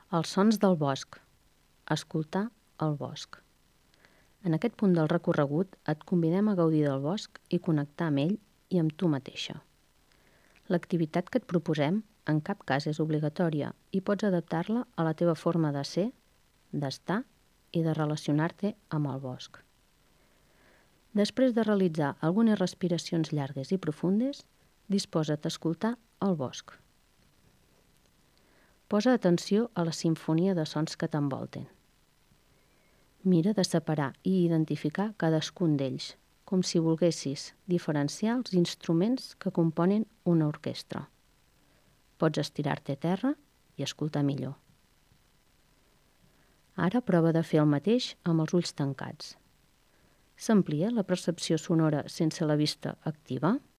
Els sons del bosc. Escoltar el bosc. En aquest punt del recorregut et convidem a gaudir del bosc i connectar amb ell i amb tu mateixa. L'activitat que et proposem en cap cas és obligatòria i pots adaptar-la a la teva forma de ser, d'estar i de relacionar-te amb el bosc. Després de realitzar algunes respiracions llargues i profundes, disposa't a escoltar el bosc. Posa atenció a la simfonia de sons que t'envolten. Mira de separar i identificar cadascun d'ells, com si volguessis diferenciar els instruments que componen una orquestra. Pots estirar-te a terra i escoltar millor. Ara prova de fer el mateix amb els ulls tancats. S'amplia la percepció sonora sense la vista activa?